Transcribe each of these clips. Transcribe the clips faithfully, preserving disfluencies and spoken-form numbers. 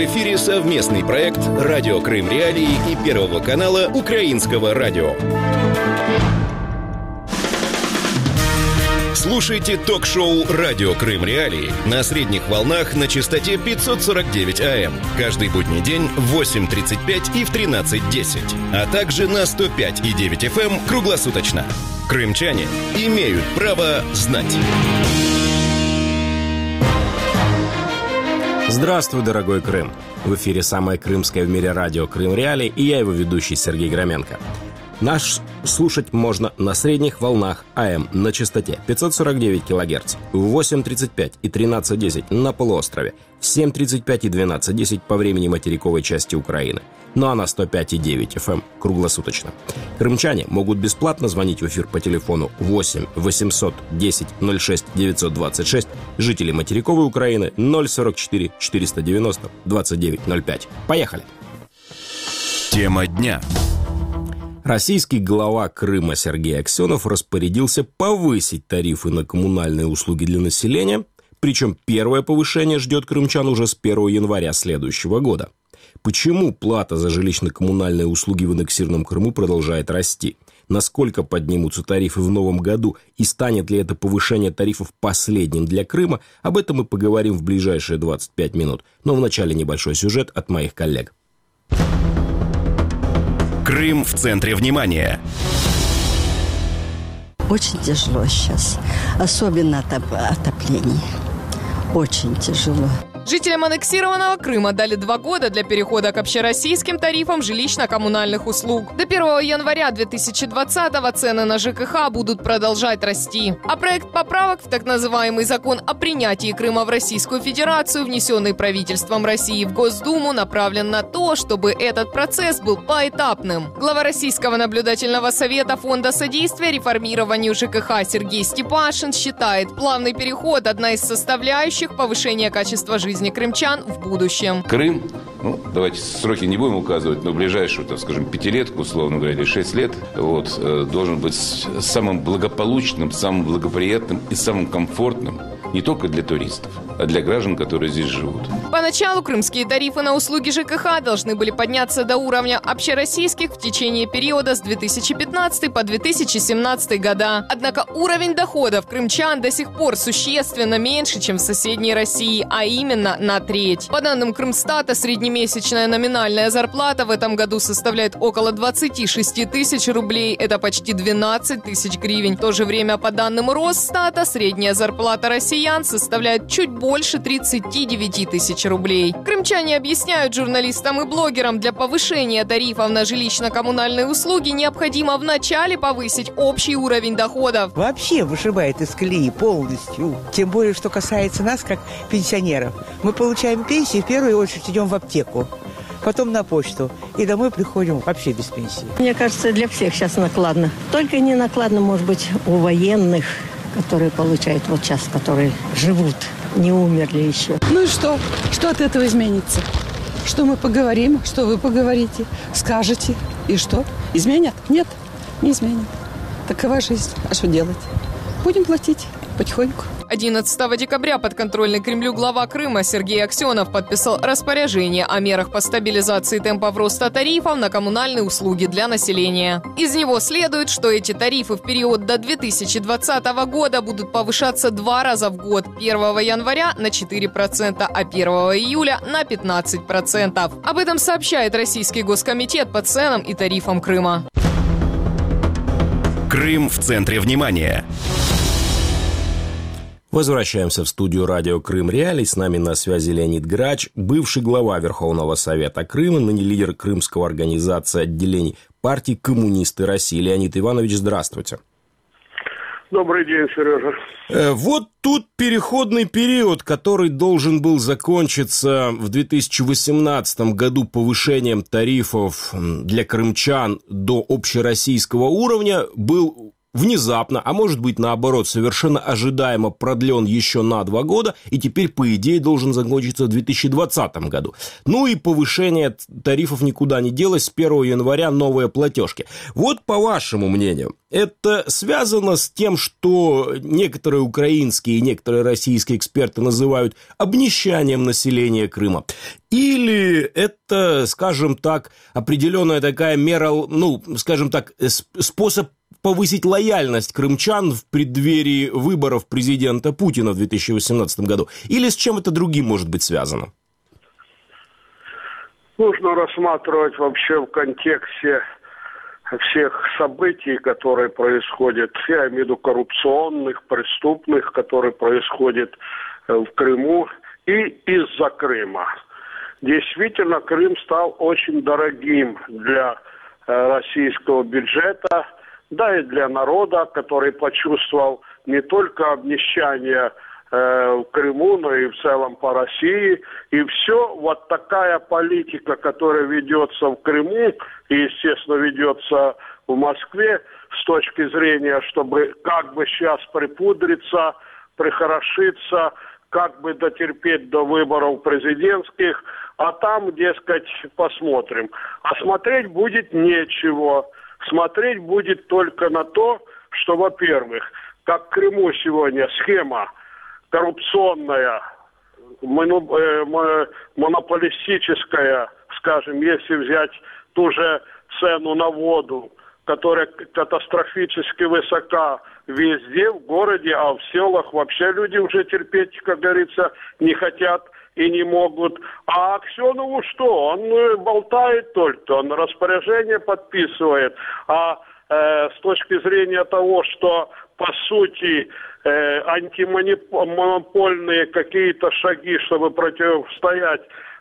В эфире совместный проект «Радио Крым Реалии» и Первого канала Украинского радио. Слушайте ток-шоу «Радио Крым Реалии» на средних волнах на частоте пятьсот сорок девять эй эм каждый будний день в восемь тридцать пять и в тринадцать десять, а также на сто пять и девять эф эм круглосуточно. Крымчане имеют право знать. Здравствуй, дорогой Крым! В эфире самое крымское в мире радио «Крым Реалии» и я, его ведущий Сергей Громенко. Нас слушать можно на средних волнах эй эм на частоте пятьсот сорок девять килогерц, в восемь тридцать пять и тринадцать десять на полуострове, в семь тридцать пять и двенадцать десять по времени материковой части Украины, ну а на сто пять и девять эф эм круглосуточно. Крымчане могут бесплатно звонить в эфир по телефону восемь восемьсот десять ноль шесть девятьсот двадцать шесть, жители материковой Украины ноль сорок четыре четыреста девяносто двадцать девять ноль пять. Поехали! Тема дня. Российский глава Крыма Сергей Аксенов распорядился повысить тарифы на коммунальные услуги для населения, причем первое повышение ждет крымчан уже с первого января следующего года. Почему плата за жилищно-коммунальные услуги в аннексированном Крыму продолжает расти? Насколько поднимутся тарифы в новом году и станет ли это повышение тарифов последним для Крыма? Об этом мы поговорим в ближайшие двадцать пять минут. Но вначале небольшой сюжет от моих коллег. Крым в центре внимания. Очень тяжело сейчас, особенно отопление. Очень тяжело. Жителям аннексированного Крыма дали два года для перехода к общероссийским тарифам жилищно-коммунальных услуг. До первого января две тысячи двадцатого цены на ЖКХ будут продолжать расти. А проект поправок в так называемый закон о принятии Крыма в Российскую Федерацию, внесенный правительством России в Госдуму, направлен на то, чтобы этот процесс был поэтапным. Глава Российского наблюдательного совета Фонда содействия реформированию ЖКХ Сергей Степашин считает, плавный переход – одна из составляющих повышения качества жизни крымчан в будущем. Крым, ну, давайте сроки не будем указывать, но в ближайшую, так скажем, пятилетку, условно говоря, или шесть лет, вот, должен быть самым благополучным, самым благоприятным и самым комфортным не только для туристов, а для граждан, которые здесь живут. Поначалу крымские тарифы на услуги ЖКХ должны были подняться до уровня общероссийских в течение периода с две тысячи пятнадцатого по две тысячи семнадцатый года. Однако уровень доходов крымчан до сих пор существенно меньше, чем в соседней России, а именно на треть. По данным Крымстата, среднемесячная номинальная зарплата в этом году составляет около двадцать шесть тысяч рублей. Это почти двенадцать тысяч гривен. В то же время, по данным Росстата, средняя зарплата россиян составляет чуть больше тридцать девять тысяч рублей. Крымчане объясняют журналистам и блогерам, для повышения тарифов на жилищно-коммунальные услуги необходимо вначале повысить общий уровень доходов. Вообще вышибает из колеи полностью. Тем более, что касается нас, как пенсионеров. Мы получаем пенсии, в первую очередь идем в аптеку, потом на почту. И домой приходим вообще без пенсии. Мне кажется, для всех сейчас накладно. Только не накладно, может быть, у военных, которые получают вот сейчас, которые живут, не умерли еще. Ну и что? Что от этого изменится? Что мы поговорим, что вы поговорите, скажете, и что? Изменят? Нет, не изменят. Такова жизнь. А что делать? Будем платить потихоньку. одиннадцатого декабря подконтрольный Кремлю глава Крыма Сергей Аксенов подписал распоряжение о мерах по стабилизации темпов роста тарифов на коммунальные услуги для населения. Из него следует, что эти тарифы в период до две тысячи двадцатого года будут повышаться два раза в год: первого января на четыре процента, а первого июля на пятнадцать процентов. Об этом сообщает Российский госкомитет по ценам и тарифам Крыма. Крым в центре внимания. Возвращаемся в студию радио «Крым Реалии». С нами на связи Леонид Грач, бывший глава Верховного Совета Крыма, ныне лидер крымского организации отделений партии «Коммунисты России». Леонид Иванович, здравствуйте. Добрый день, Сережа. Вот тут переходный период, который должен был закончиться в две тысячи восемнадцатом году повышением тарифов для крымчан до общероссийского уровня, был внезапно, а может быть, наоборот, совершенно ожидаемо продлен еще на два года, и теперь, по идее, должен закончиться в две тысячи двадцатом году. Ну и повышение тарифов никуда не делось, с первого января новые платежки. Вот, по вашему мнению, это связано с тем, что некоторые украинские и некоторые российские эксперты называют обнищанием населения Крыма? Или это, скажем так, определенная такая мера, ну, скажем так, способ повысить лояльность крымчан в преддверии выборов президента Путина в две тысячи восемнадцатом году? Или с чем это другим может быть связано? Нужно рассматривать вообще в контексте всех событий, которые происходят, я имею в виду коррупционных, преступных, которые происходят в Крыму и из-за Крыма. Действительно, Крым стал очень дорогим для российского бюджета, да и для народа, который почувствовал не только обнищание э, в Крыму, но и в целом по России. И все, вот такая политика, которая ведется в Крыму и, естественно, ведется в Москве с точки зрения, чтобы как бы сейчас припудриться, прихорошиться, как бы дотерпеть до выборов президентских, а там, дескать, посмотрим. А смотреть будет нечего. Смотреть будет только на то, что, во-первых, как в Крыму сегодня схема коррупционная, монополистическая, скажем, если взять ту же цену на воду, которая катастрофически высока везде, в городе, а в селах вообще люди уже терпеть, как говорится, не хотят и не могут. А Аксенову что? Он болтает только, он распоряжение подписывает. А э, с точки зрения того, что по сути э, антимонопольные какие-то шаги, чтобы противостоять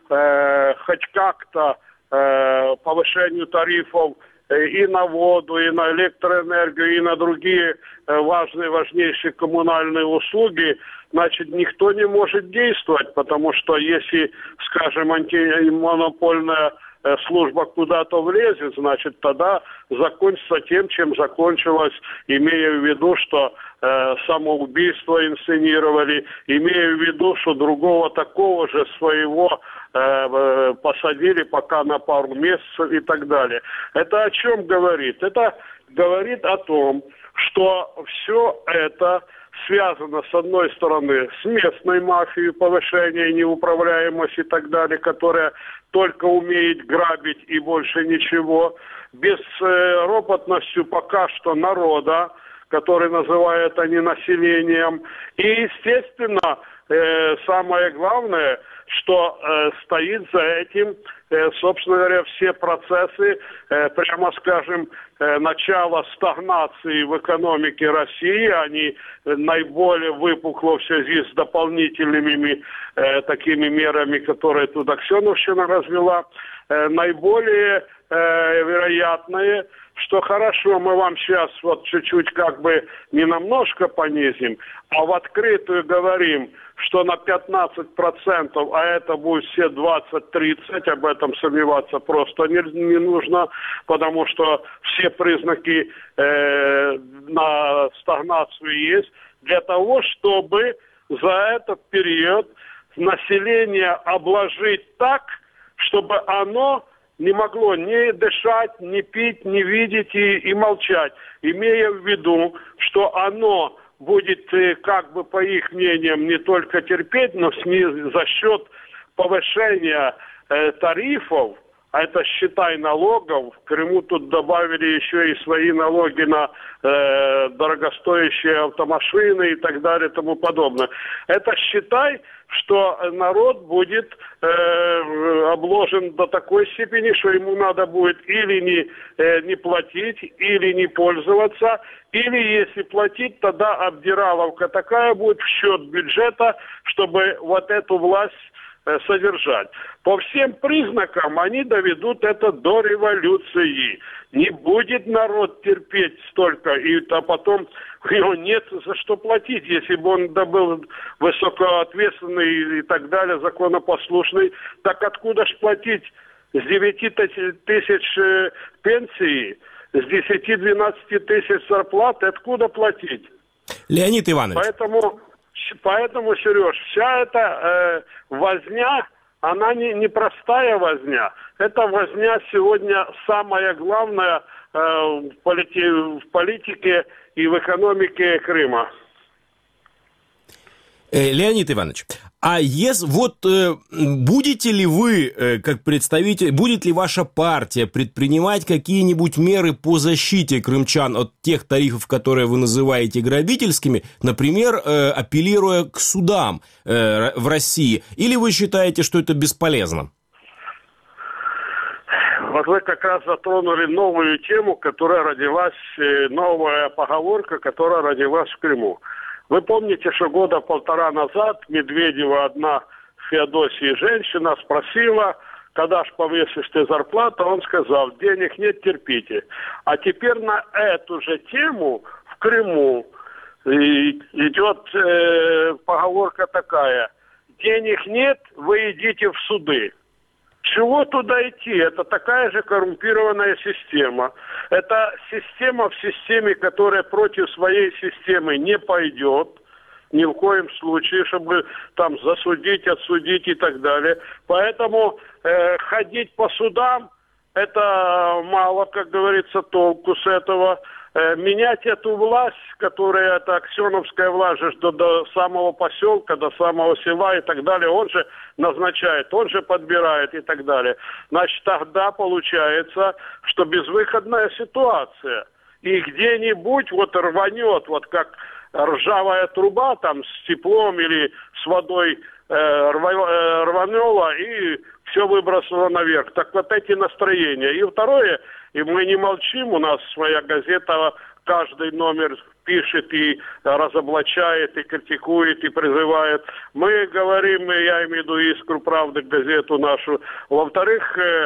э, хоть как-то э, повышению тарифов и на воду, и на электроэнергию, и на другие важные, важнейшие коммунальные услуги, значит, никто не может действовать, потому что если, скажем, антимонопольная служба куда-то влезет, значит, тогда закончится тем, чем закончилось, имея в виду, что э, самоубийство инсценировали, имея в виду, что другого такого же своего э, посадили пока на пару месяцев и так далее. Это о чем говорит? Это говорит о том, что все это связано, с одной стороны, с местной мафией, повышение неуправляемости и так далее, которая только умеет грабить и больше ничего, безропотностью пока что народа, который называют они населением. И, естественно, э, самое главное, что э, стоит за этим, э, собственно говоря, все процессы, э, прямо скажем, э, начала стагнации в экономике России, они наиболее выпукло в связи с дополнительными э, такими мерами, которые тут Аксеновщина развела, э, наиболее э, вероятные, что хорошо, мы вам сейчас вот чуть-чуть как бы не намножко понизим, а в открытую говорим, что на пятнадцать процентов, а это будет все двадцать-тридцать, об этом сомневаться просто не, не нужно, потому что все признаки э, на стагнацию есть, для того, чтобы за этот период население обложить так, чтобы оно не могло ни дышать, ни пить, ни видеть и, и молчать, имея в виду, что оно будет, как бы по их мнениям, не только терпеть, но сниз, за счет повышения э, тарифов, а это, считай, налогов, в Крыму тут добавили еще и свои налоги на э, дорогостоящие автомашины и так далее и тому подобное. Это, считай, что народ будет э, обложен до такой степени, что ему надо будет или не, э, не платить, или не пользоваться, или если платить, тогда обдираловка такая будет в счет бюджета, чтобы вот эту власть э, содержать. По всем признакам они доведут это до революции. Не будет народ терпеть столько, и, а потом у него нет за что платить. Если бы он да, был высокоответственный и так далее, законопослушный, так откуда ж платить с девяти тысяч пенсии с десяти-двенадцати тысяч зарплаты откуда платить? Леонид Иванович. Поэтому, поэтому Сереж, вся эта э, возня, она не, не простая возня. Это возня сегодня самая главная э, в, полити- в политике и в экономике Крыма. Леонид Иванович, а если, вот э, будете ли вы, э, как представитель, будет ли ваша партия предпринимать какие-нибудь меры по защите крымчан от тех тарифов, которые вы называете грабительскими, например, э, апеллируя к судам э, в России, или вы считаете, что это бесполезно? Вот вы как раз затронули новую тему, которая родилась, новая поговорка, которая родилась в Крыму. Вы помните, что года полтора назад Медведева, одна в Феодосии женщина, спросила, когда ж повысишь ты зарплату, он сказал, денег нет, терпите. А теперь на эту же тему в Крыму идет э, поговорка такая, денег нет, вы идите в суды. Чего туда идти? Это такая же коррумпированная система. Это система в системе, которая против своей системы не пойдет. Ни в коем случае, чтобы там засудить, отсудить и так далее. Поэтому э, ходить по судам, это мало, как говорится, толку с этого. Э, менять эту власть, которая, это аксеновская власть, же, до, до самого поселка, до самого села и так далее, он же назначает, он же подбирает и так далее. Значит, тогда получается, что безвыходная ситуация. И где-нибудь вот рванет, вот как ржавая труба там с теплом или с водой э, рва, рванула и все выбросило наверх. Так вот эти настроения. И второе, и мы не молчим, у нас своя газета, каждый номер пишет и разоблачает, и критикует, и призывает. Мы говорим, я имею в виду «Искру правды», газету нашу. Во-вторых, э,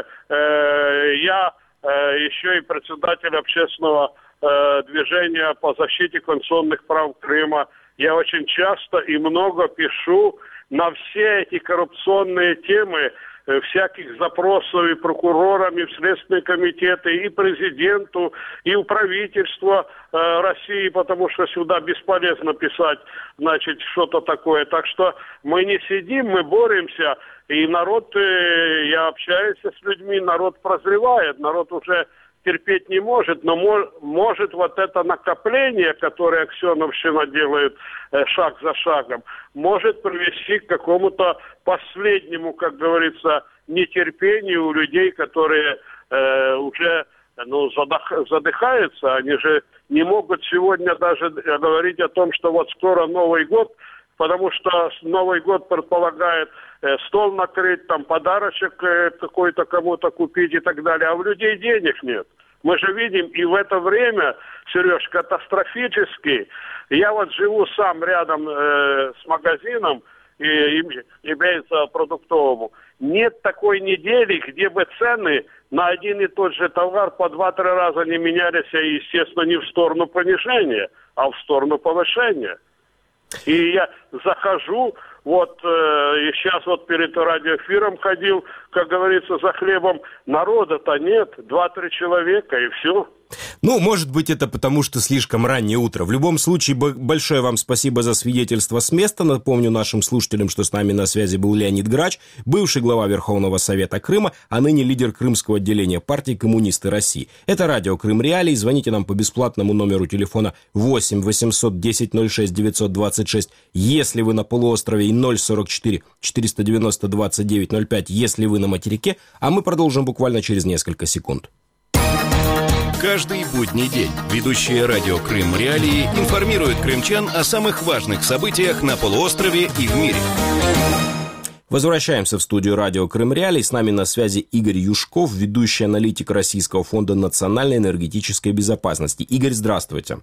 э, я э, еще и председатель общественного э, движения по защите конституционных прав Крыма. Я очень часто и много пишу на все эти коррупционные темы, всяких запросов и прокурорам, и в Следственные комитеты, и президенту, и в правительство э, России, потому что сюда бесполезно писать, значит, что-то такое. Так что мы не сидим, мы боремся, и народ, э, я общаюсь с людьми, народ прозревает, народ уже терпеть не может, но мож, может вот это накопление, которое Аксеновщина делает э, шаг за шагом, может привести к какому-то последнему, как говорится, нетерпению у людей, которые э, уже ну, задых, задыхаются. Они же не могут сегодня даже говорить о том, что вот скоро Новый год, потому что Новый год предполагает э, стол накрыть, там подарочек э, какой-то кому-то купить и так далее, а у людей денег нет. Мы же видим, и в это время, Сереж, катастрофически, я вот живу сам рядом э, с магазином, и, и имеется продуктовому, нет такой недели, где бы цены на один и тот же товар по два-три раза не менялись, и, естественно, не в сторону понижения, а в сторону повышения. И я захожу, вот, э, и сейчас вот перед радиоэфиром ходил, как говорится, за хлебом. Народа-то нет, два-три человека, и все. Ну, может быть, это потому, что слишком раннее утро. В любом случае, большое вам спасибо за свидетельство с места. Напомню нашим слушателям, что с нами на связи был Леонид Грач, бывший глава Верховного Совета Крыма, а ныне лидер крымского отделения партии «Коммунисты России». Это радио «Крым Реалии». Звоните нам по бесплатному номеру телефона восемь восемьсот десять ноль шесть девятьсот двадцать шесть, если вы на полуострове, и ноль сорок четыре четыреста девяносто двадцать девять ноль пять, если вы на материке. А мы продолжим буквально через несколько секунд. Каждый будний день ведущие радио «Крым Реалии» информируют крымчан о самых важных событиях на полуострове и в мире. Возвращаемся в студию радио «Крым Реалии». С нами на связи Игорь Юшков, ведущий аналитик Российского фонда национальной энергетической безопасности. Игорь, здравствуйте.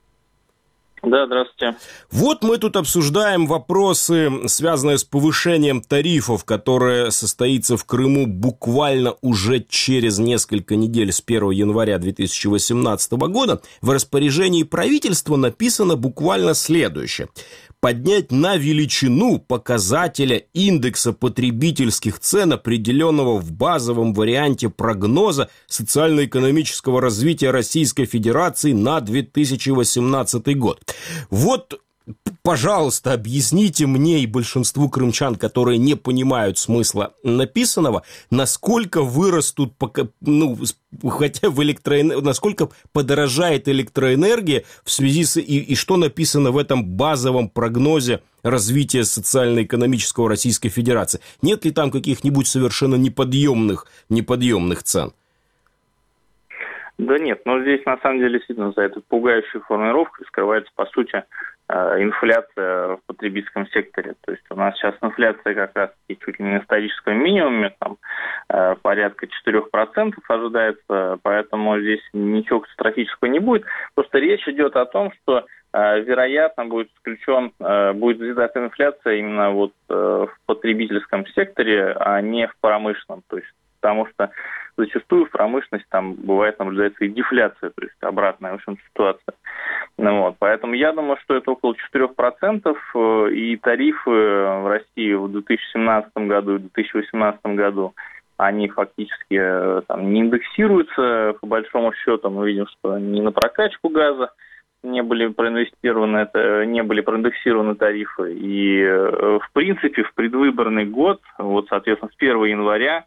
Да, здравствуйте. Вот мы тут обсуждаем вопросы, связанные с повышением тарифов, которое состоится в Крыму буквально уже через несколько недель, с первого января две тысячи восемнадцатого года. В распоряжении правительства написано буквально следующее. поднять на величину показателя индекса потребительских цен, определенного в базовом варианте прогноза социально-экономического развития Российской Федерации на две тысячи восемнадцатый год. Вот, пожалуйста, объясните мне и большинству крымчан, которые не понимают смысла написанного, насколько вырастут, ну, хотя в электроэнергии, насколько подорожает электроэнергия в связи с, и, и что написано в этом базовом прогнозе развития социально-экономического Российской Федерации. Нет ли там каких-нибудь совершенно неподъемных, неподъемных цен? Да нет, но здесь на самом деле действительно за этой пугающей формулировкой скрывается, по сути, инфляция в потребительском секторе. То есть у нас сейчас инфляция как раз чуть ли не на историческом минимуме, там порядка четыре процента ожидается, поэтому здесь ничего катастрофического не будет. Просто речь идет о том, что вероятно будет исключен, будет взята инфляция именно вот в потребительском секторе, а не в промышленном. То есть потому что зачастую в промышленности там бывает наблюдается и дефляция, то есть обратная, в общем, ситуация. Ну, вот, поэтому я думаю, что это около четыре процента, и тарифы в России в две тысячи семнадцатом году и две тысячи восемнадцатом году, они фактически там не индексируются, по большому счету. Мы видим, что ни на прокачку газа не были проинвестированы, это, не были проиндексированы тарифы. И, в принципе, в предвыборный год, вот, соответственно, с первого января,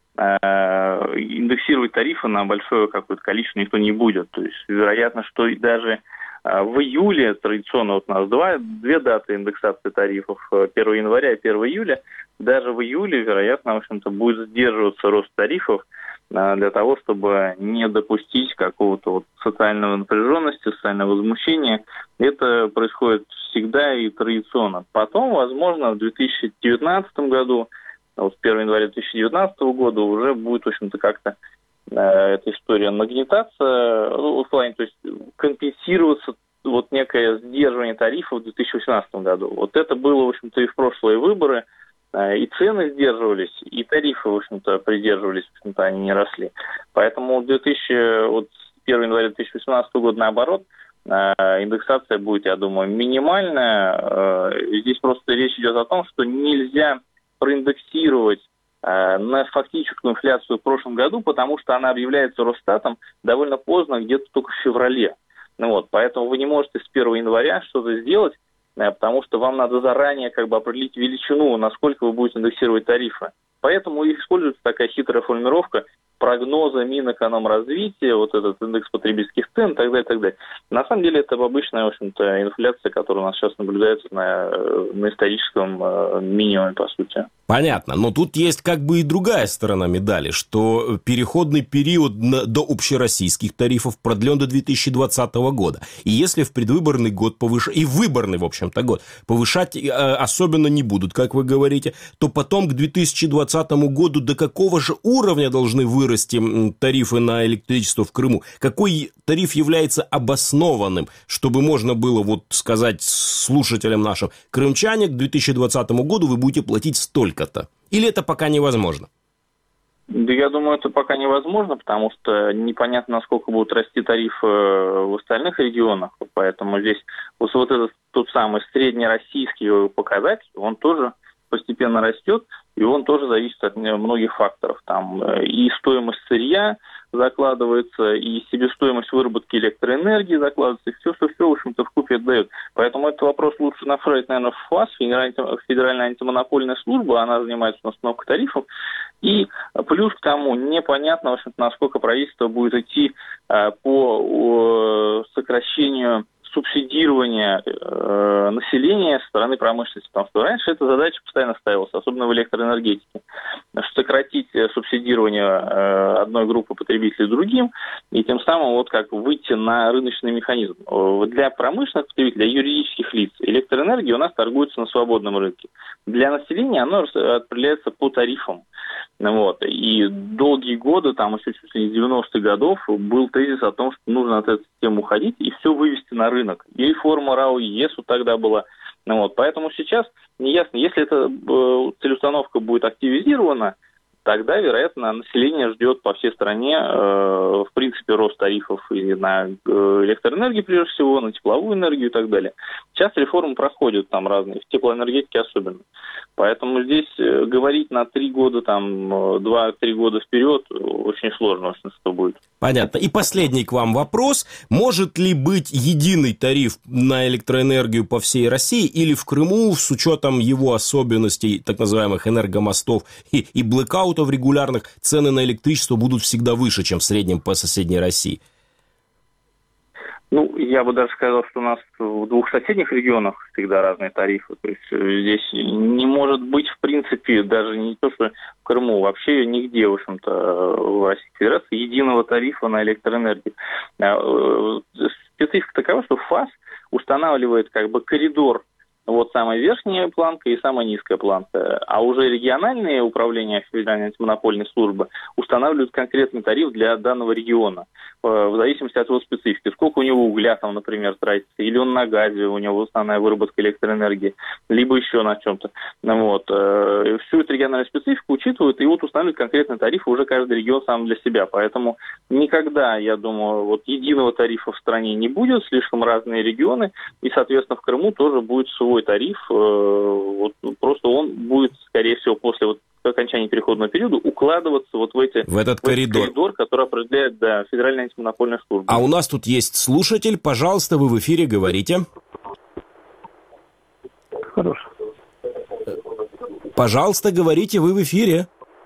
индексировать тарифы на большое какое-то количество никто не будет. То есть, вероятно, что и даже в июле, традиционно вот у нас два, две даты индексации тарифов, первого января и первого июля, даже в июле, вероятно, в общем-то, будет сдерживаться рост тарифов для того, чтобы не допустить какого-то вот социального напряженности, социального возмущения. Это происходит всегда и традиционно. Потом, возможно, в две тысячи девятнадцатом году, вот с первого января две тысячи девятнадцатого года уже будет, в общем-то, как-то э, эта история нагнетаться, ну, в плане, то есть компенсироваться вот некое сдерживание тарифов в две тысячи восемнадцатом году. Вот это было, в общем-то, и в прошлые выборы, э, и цены сдерживались, и тарифы, в общем-то, придерживались, в общем-то, они не росли. Поэтому две тысячи, вот с первого января две тысячи восемнадцатого года, наоборот, э, индексация будет, я думаю, минимальная. Э, здесь просто речь идет о том, что нельзя проиндексировать э, на фактическую инфляцию в прошлом году, потому что она объявляется Росстатом довольно поздно, где-то только в феврале. Ну вот, поэтому вы не можете с первого января что-то сделать, э, потому что вам надо заранее как бы определить величину, насколько вы будете индексировать тарифы. Поэтому и используется такая хитрая формулировка прогноза Минэкономразвития, вот этот индекс потребительских цен и так далее, и так далее. На самом деле это обычная, в общем-то, инфляция, которая у нас сейчас наблюдается на, на историческом э, минимуме, по сути. Понятно, но тут есть как бы и другая сторона медали, что переходный период на, до общероссийских тарифов продлен до две тысячи двадцатого года. И если в предвыборный год повышать, и в выборный, в общем-то, год повышать э, особенно не будут, как вы говорите, то потом к две тысячи двадцатому году до какого же уровня должны вырасти тарифы на электричество в Крыму? Какой тариф является обоснованным, чтобы можно было вот сказать слушателям нашим: крымчане, к две тысячи двадцатому году вы будете платить столько-то? Или это пока невозможно? Да, я думаю, это пока невозможно, потому что непонятно, насколько будут расти тарифы в остальных регионах. Поэтому здесь вот, вот этот тот самый среднероссийский показатель, он тоже постепенно растет, и он тоже зависит от многих факторов. Там и стоимость сырья закладывается, и себестоимость выработки электроэнергии закладывается, и все-все-все, в общем-то, вкупе это дает. Поэтому этот вопрос лучше направить, наверное, в ФАС, Федеральная антимонопольная служба, она занимается установкой тарифов. И плюс к тому, непонятно, в общем-то, насколько правительство будет идти по сокращению субсидирования э, населения со стороны промышленности. Потому что раньше эта задача постоянно ставилась, особенно в электроэнергетике. Сократить субсидирование э, одной группы потребителей другим, и тем самым вот как выйти на рыночный механизм. Для промышленных потребителей, для юридических лиц электроэнергия у нас торгуется на свободном рынке. Для населения оно распределяется по тарифам. Вот. И долгие годы, там еще чуть ли не с девяностых годов, был тезис о том, что нужно от этой системы уходить и все вывести на рынок. И реформа РАО ЕСу тогда была. Вот. Поэтому сейчас неясно, если эта целеустановка будет активизирована, тогда, вероятно, население ждет по всей стране, в принципе, рост тарифов и на электроэнергию, прежде всего, на тепловую энергию и так далее. Сейчас реформы проходят там разные, в теплоэнергетике особенно. Поэтому здесь говорить на три года, там, два-три года вперед очень сложно, что будет. Понятно. И последний к вам вопрос. Может ли быть единый тариф на электроэнергию по всей России или в Крыму с учетом его особенностей, так называемых энергомостов и, и блэкаутов регулярных, цены на электричество будут всегда выше, чем в среднем по соседней России? Ну, я бы даже сказал, что у нас в двух соседних регионах всегда разные тарифы. То есть здесь не может быть, в принципе, даже не то, что в Крыму, вообще нигде, в общем-то, в Российской Федерации единого тарифа на электроэнергию. Специфика такова, что ФАС устанавливает как бы коридор. Вот самая верхняя планка и самая низкая планка. А уже региональные управления Федеральной антимонопольной службы устанавливают конкретный тариф для данного региона, в зависимости от его специфики. Сколько у него угля там, например, тратится, или он на газе, у него основная выработка электроэнергии, либо еще на чем-то. Вот. Всю эту региональную специфику учитывают, и вот устанавливают конкретный тариф уже каждый регион сам для себя. Поэтому никогда, я думаю, вот единого тарифа в стране не будет, слишком разные регионы, и, соответственно, в Крыму тоже будет свой тариф, вот, просто он будет, скорее всего, после вот окончания переходного периода укладываться вот в, эти, в этот в коридор. Этот коридор, который определяет, да, Федеральная антимонопольная служба. А у нас тут есть слушатель, пожалуйста, вы в эфире, говорите. Хорошо. Пожалуйста, говорите, вы в эфире.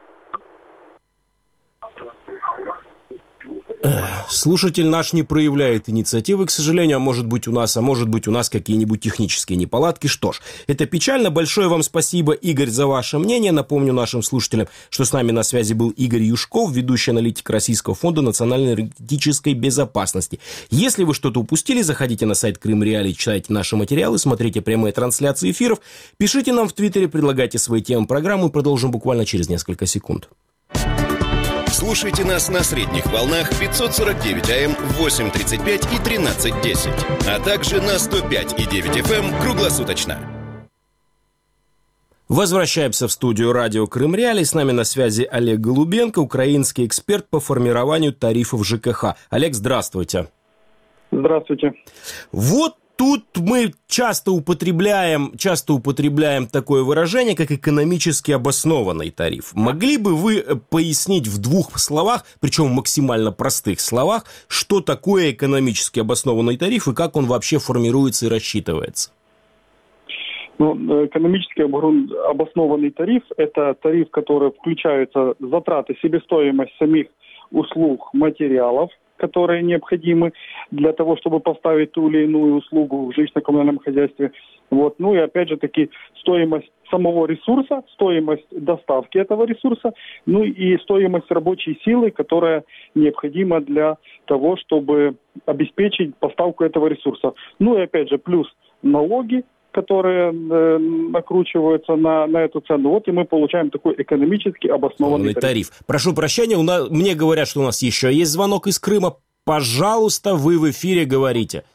Слушатель наш не проявляет инициативы, к сожалению, а может быть у нас, а может быть у нас какие-нибудь технические неполадки. Что ж, это печально. Большое вам спасибо, Игорь, за ваше мнение. Напомню нашим слушателям, что с нами на связи был Игорь Юшков, ведущий аналитик Российского фонда национальной энергетической безопасности. Если вы что-то упустили, заходите на сайт Крым Реалии, читайте наши материалы, смотрите прямые трансляции эфиров, пишите нам в Твиттере, предлагайте свои темы программы. Продолжим буквально через несколько секунд. Слушайте нас на средних волнах пятьсот сорок девять АМ в восемь тридцать пять и тринадцать десять, а также на сто пять и девять эф эм круглосуточно. Возвращаемся в студию радио Крым Реалии. С нами на связи Олег Голубенко, украинский эксперт по формированию тарифов ЖКХ. Олег, здравствуйте. Здравствуйте. Вот тут мы часто употребляем, часто употребляем такое выражение, как экономически обоснованный тариф. Могли бы вы пояснить в двух словах, причем в максимально простых словах, что такое экономически обоснованный тариф и как он вообще формируется и рассчитывается? Ну, экономически обоснованный тариф – это тариф, в который включаются затраты, себестоимость самих услуг, материалов, которые необходимы для того, чтобы поставить ту или иную услугу в жилищно-коммунальном хозяйстве. Вот. Ну и опять же таки стоимость самого ресурса, стоимость доставки этого ресурса, ну и стоимость рабочей силы, которая необходима для того, чтобы обеспечить поставку этого ресурса. Ну и опять же плюс налоги, которые э, накручиваются на, на эту цену. Вот и мы получаем такой экономически обоснованный тариф. тариф. Прошу прощения, у нас, мне говорят, что у нас еще есть звонок из Крыма. Пожалуйста, вы в эфире говорите.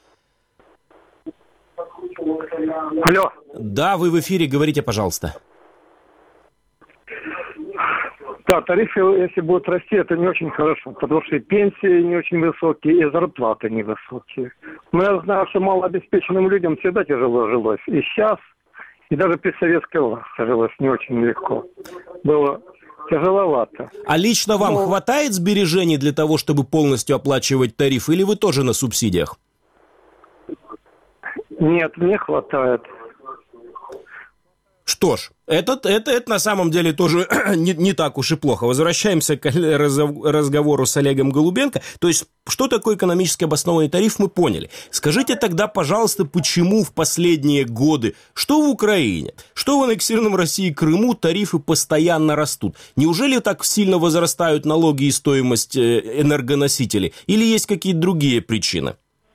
Алло. Да, вы в эфире, говорите, пожалуйста. Да, тарифы, если будут расти, это не очень хорошо, потому что и пенсии не очень высокие, и зарплаты невысокие. Но я знаю, что малообеспеченным людям всегда тяжело жилось. И сейчас, и даже при советской власти жилось не очень легко. Было тяжеловато. А лично вам Но... хватает сбережений для того, чтобы полностью оплачивать тариф, или вы тоже на субсидиях? Нет, не хватает. Что ж, это, это, это на самом деле тоже не, не так уж и плохо. Возвращаемся к разговору с Олегом Голубенко. То есть, что такое экономически обоснованный тариф, мы поняли. Скажите тогда, пожалуйста, почему в последние годы, что в Украине, что в аннексированном России Крыму, тарифы постоянно растут? Неужели так сильно возрастают налоги и стоимость энергоносителей? Или есть какие-то другие причины?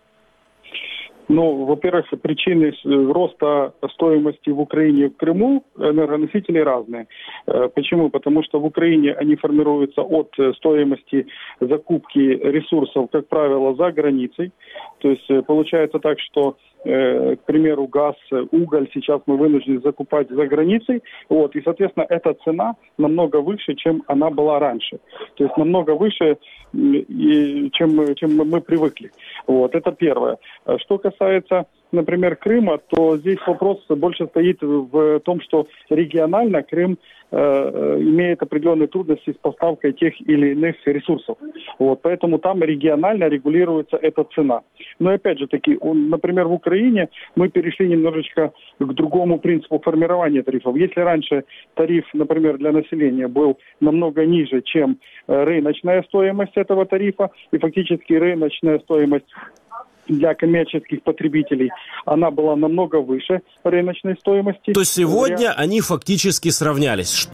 Ну, во-первых, причины роста стоимости в Украине и в Крыму энергоносителей разные. Почему? Потому что в Украине они формируются от стоимости закупки ресурсов, как правило, за границей. То есть получается так, что э, к примеру, газ, уголь сейчас мы вынуждены закупать за границей. Вот, и, соответственно, эта цена намного выше, чем она была раньше. То есть намного выше, и, чем, чем мы привыкли. Вот, это первое. Что касается, например, Крыма, то здесь вопрос больше стоит в том, что регионально Крым э, имеет определенные трудности с поставкой тех или иных ресурсов. Вот, поэтому там регионально регулируется эта цена. Но опять же таки, он, например, в Украине мы перешли немножечко к другому принципу формирования тарифов. Если раньше тариф, например, для населения был намного ниже, чем рыночная стоимость этого тарифа, и фактически рыночная стоимость для коммерческих потребителей, она была намного выше рыночной стоимости. То сегодня они фактически сравнялись.